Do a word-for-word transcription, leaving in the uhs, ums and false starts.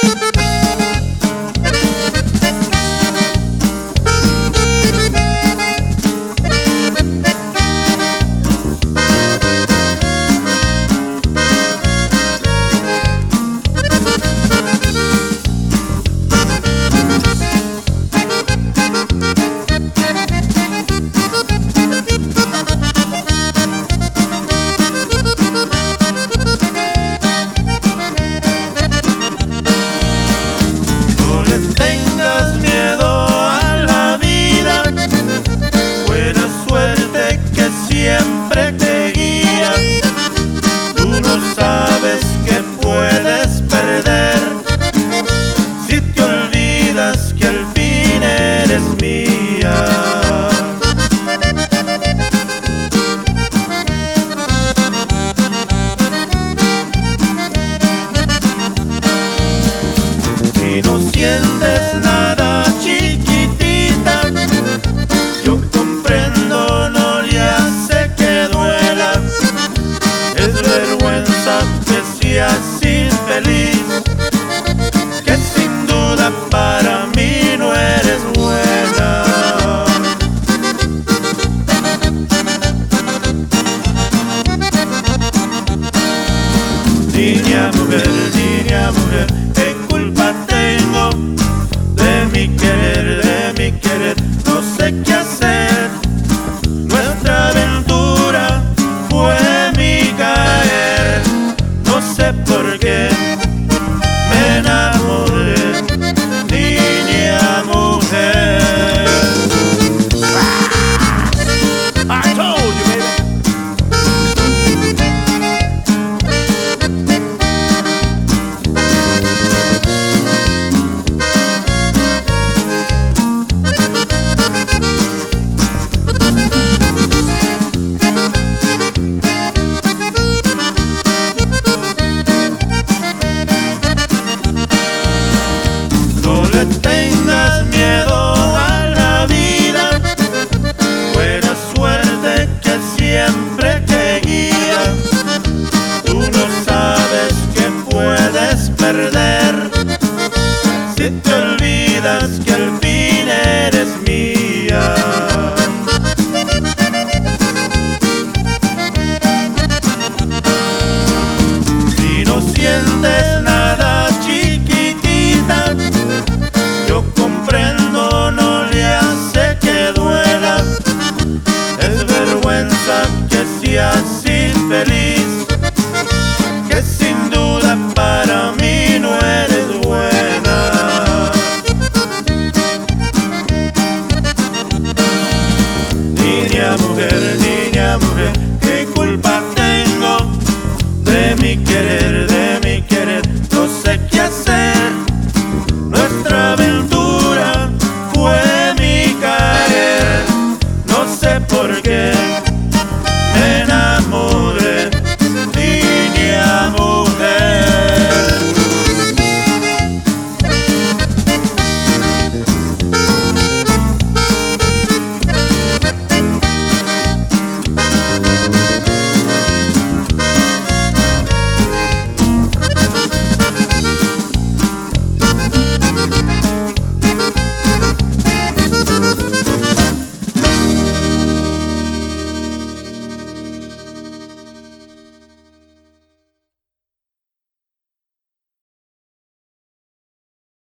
Siempre te guía, tú no sabes que puedes perder si te olvidas que al fin eres mía. Si no sientes nada, chiquitita, yo comprendo, no le hace que duela. Es vergüenza que seas infeliz, que sin duda para mí no eres buena. Niña mujer, niña mujer, ¿qué culpa tengo de mi querer, de mi querer? No sé qué hacer. Nuestra aventura fue mi caer, no sé por qué me enamoré, niña mujer. I told you, baby. No le tengas miedo a la vida, buena suerte que siempre te guía. Tú no sabes que puedes perder